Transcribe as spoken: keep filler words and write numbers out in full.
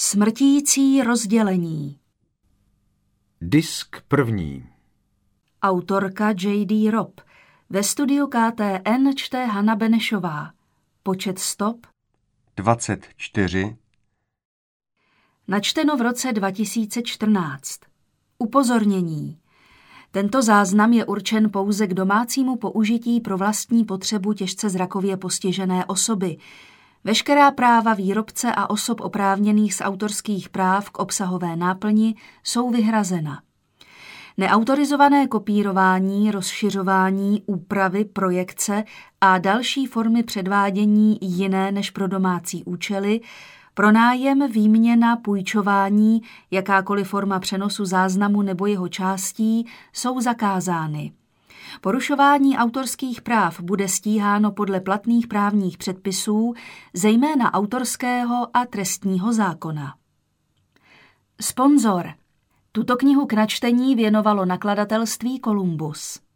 Smrtící rozdělení. Disk první. Autorka J D Robb. Ve studiu K T N čte Hana Benešová. Počet stop dvacet čtyři. Načteno v roce dva tisíce čtrnáct. Upozornění. Tento záznam je určen pouze k domácímu použití pro vlastní potřebu těžce zrakově postižené osoby. Veškerá práva výrobce a osob oprávněných z autorských práv k obsahové náplni jsou vyhrazena. Neautorizované kopírování, rozšiřování, úpravy, projekce a další formy předvádění jiné než pro domácí účely, pronájem, výměna, půjčování, jakákoliv forma přenosu záznamu nebo jeho částí jsou zakázány. Porušování autorských práv bude stíháno podle platných právních předpisů, zejména autorského a trestního zákona. Sponzor. Tuto knihu k načtení věnovalo nakladatelství Columbus.